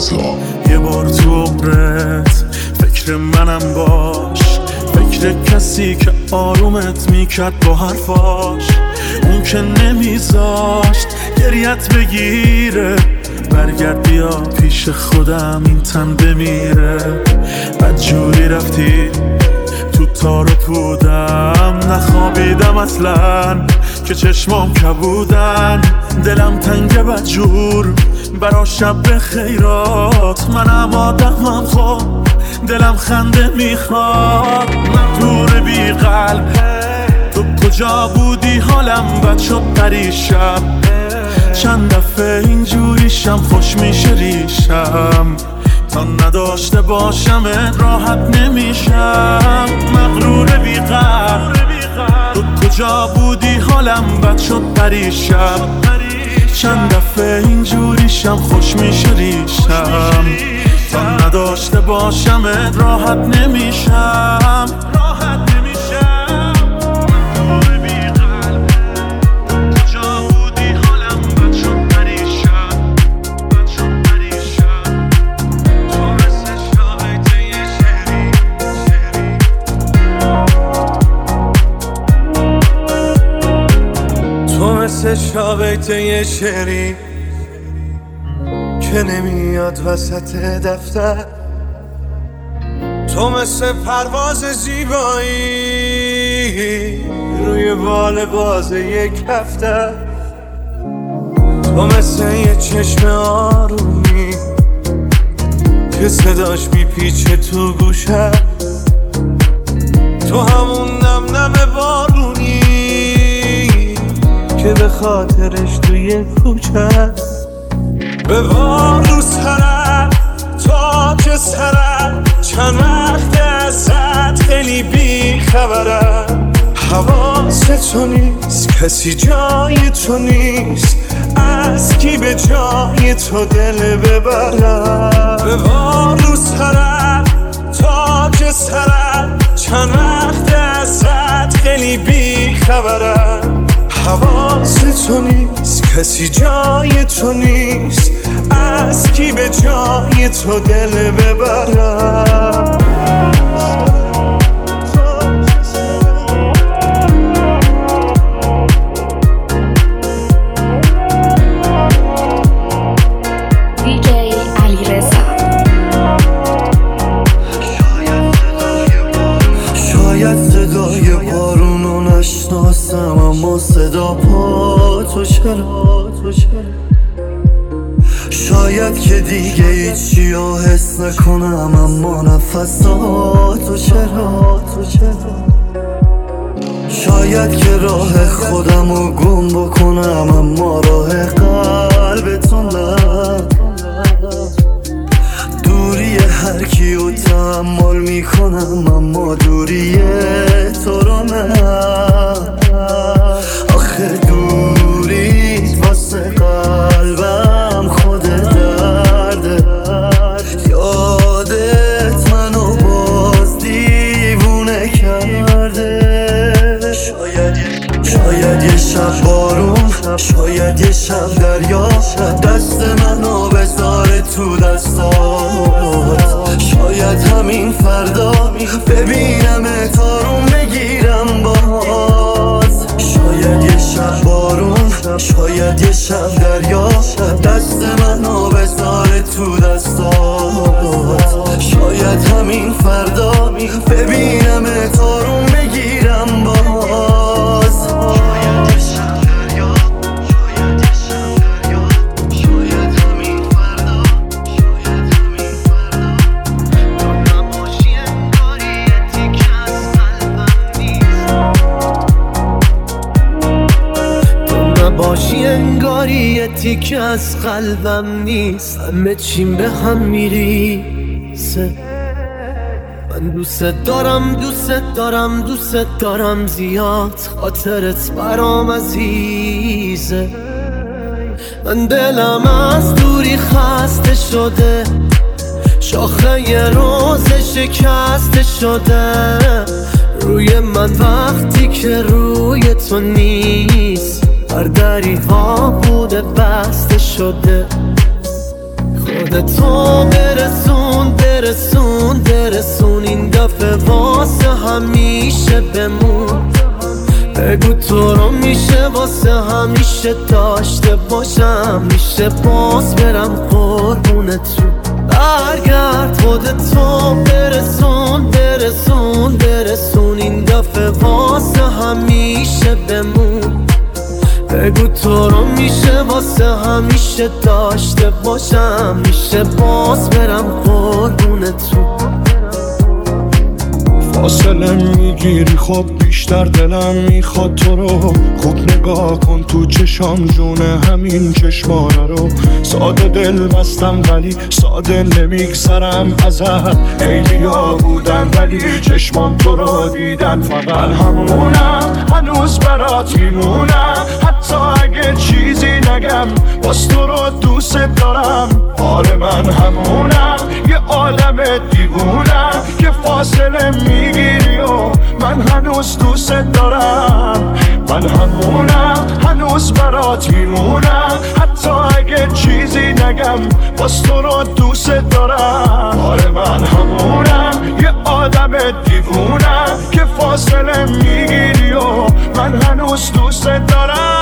یه بار تو عمرت فکر منم باش، فکر کسی که آرومت میکرد با حرفاش، اون که نمیذاشت گریت بگیره. برگرد بیا پیش خودم این تن بمیره. بدجوری رفتی تو تار و پودم، نخوابیدم اصلا که چشمام کبودن. دلم تنگه بدجور برا شب خیرات، منم آدمم خب دلم خنده میخواد. مغرور بی قلب تو کجا بودی؟ حالم بد شد پریشب، چند دفعه اینجوریشم خوش میشه ریشم. تا نداشته باشم راحت نمیشم. مغرور بی قلب تو کجا بودی؟ حالم بد شد پریشب، چند دفعه اینجوریشم خوش میشه ریشم. تا نداشته باشم راحت نمیشم. مثل شابیت یه شعری که نمیاد وسط دفتر، تو مثل پرواز زیبایی روی بال باز یک هفته، تو مثل یه چشم آرومی که صداش میپیچه تو گوشه، تو همون نم نم بارونی که به خاطرش توی کوچه. به بار رو سرم تا که سرم چند وقت ازت خیلی بی خبرم. حواس تو نیست، کسی جای تو نیست، از کی به جای تو دل ببرم. به بار رو سرم تا که سرم چند وقت ازت خیلی بی خبرم. حواس تو نیست، کسی جای تو نیست، از کی به جای تو دل ببرم. اما صدا پا تو چرا؟ شاید که دیگه هیچی رو حس نکنم، اما نفساتو چرا؟ شاید که راه خودم رو گم بکنم، اما راه قلبتون نه. دوری هر کیو تحمل میکنم، اما دوری تو رو نه. آخه دوری واسه قلبم خود درده، یادت منو باز دیوونه کرده. شاید یه شب بارون، شاید یه شب دریا، دست منو بذاره تو دستات. شاید همین فردا ببینم تارون بگیرم باز. شاید یه شب بارون، شاید یه شب دریا، دست منو بذاره تو دستات. شاید همین فردا ببینم تارون بگیرم باز. باشی انگاری یه تیکه از قلبم نیست، همه چیم به هم میریسه. من دوست دارم زیاد، خاطرت برام عزیزه. من دلم از دوری خسته شده، شاخه یه روز شکسته شده روی من وقتی که روی تو نیست. هر دری ها بوده بسته شده، خودتو برسون این دفعه واسه همیشه بمون بگو تو رو میشه واسه همیشه داشته باشم میشه باز برم قربونتون برگرد خودتو برسون این دفعه واسه همیشه بمون بگو تو رو میشه واسه همیشه داشته باشم میشه باز برم قربونتون فاصله میگیری خب بیشتر دلم میخواد تو رو خوب نگاه کن تو چشام جونه همین چشمانه رو ساده دل بستم ولی ساده نمیگذرم ازت خیلیا بودن ولی چشمام تو رو دیدن فقط همونم هنوز برات میمونم حتی اگه چیزی نگم باز تو رو دوست دارم آره من همونم یه عالم دیوونم که فاصله میگیری و من هنوز دوست دارم من همونم هنوز برات میمونم حتی اگه چیزی نگم باز تو رو دوست دارم آره من همونم یه آدم دیوونم که فاصله میگیری و من هنوز دوست دارم